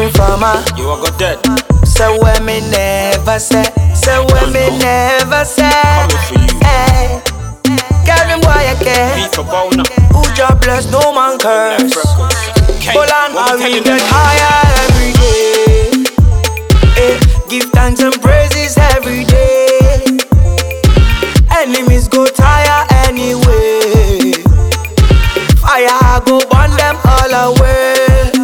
Informer. You are got dead. Say when me never say. Say when me never say. Coming for you. Hey, Kevin boy I care. Beat for Bona. Who job bless, no man curse. Hold on, I will get higher every day. Give thanks and praises every day. Enemies go tire anyway. Fire go burn them all away.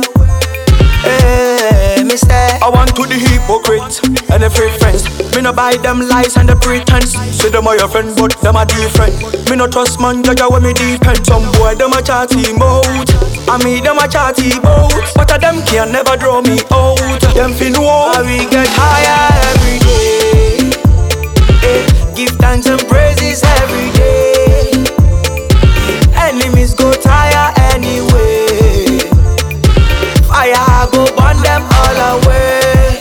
Mister, I want to the hypocrites and the fake friends. Me no buy them lies and the pretense. Say them are your friend, but them are different. Me no trust man, judge when me depend. Some boy them a chatty mouth, I me them a chatty bout. But a them can never draw me out. Them fin know how we get higher every day. Give thanks and praises every day. Enemies go tire anyway. Fire go burn them all away.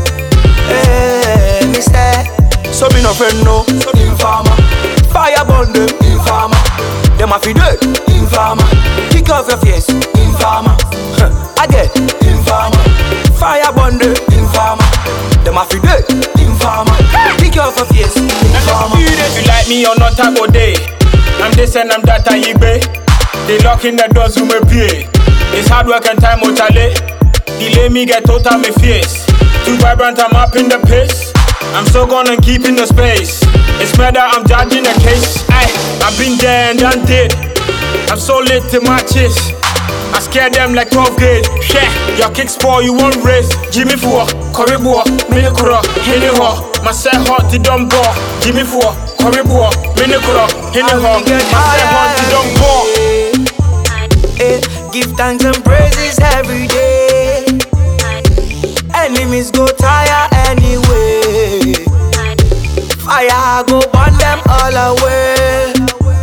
Mister, so me no friend no. Informer. Fire burn them. Informer. Them a fi dead. Informer. Kick off your face. Informer. Again. Informer. Fire burn them. Informer. Them a fi dead. Informer. Kick off your face. Informer. You like me or not, I go day. I'm this and I'm that and you be. They lock in the doors with me pay. It's hard work and time out chale. Delay me get out of my face. Too vibrant, I'm up in the pace. I'm so gonna keep in the space. It's murder, I'm judging the case. I've been there and done did. I'm so lit to my chest. I scare them like 12 gauge. Yeah, your kick spoil, you won't race. Jimmy Four, Corribo, Minikura, Hiniho. My set hot, the dumb ball. Jimmy Four, Corribo, Minikura, Hiniho. My set hot, the dumb ball. Give thanks and praises every day. Enemies go tire anyway. Fire go burn them all away.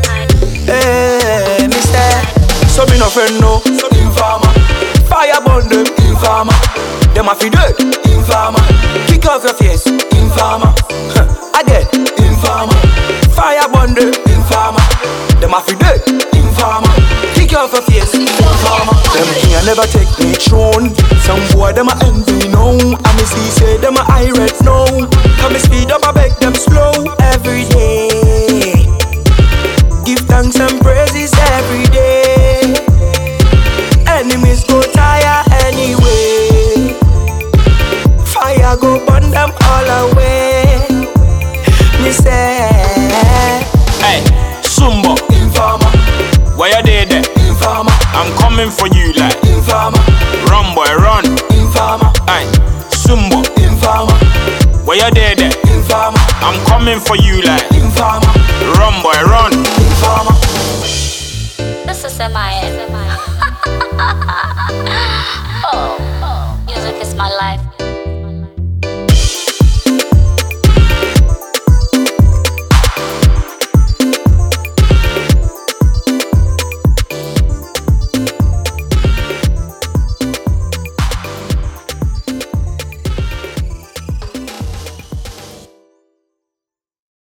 Mister, so me no friend no. Informer. Fire burn them. Informer. Them a fi dead. Informer. Kick off your face. Informer. Again. Informer. Fire burn them. Informer. Them a fi dead. Informer. Kick off your face. Informer. Them can never take me throne. Some boy them a envy now. And me see say them a irate now. Come me speed up, I beg them slow every day. Give thanks and praises every day. Enemies go tire anyway. Fire go burn them all away. Me say, hey, Sumbo. Informer. Why you there? Informer. I'm coming for you like. Informer. Run boy, run. Informer. Hey, Sumbo. Informer. Why you there? Informer. I'm coming for you like.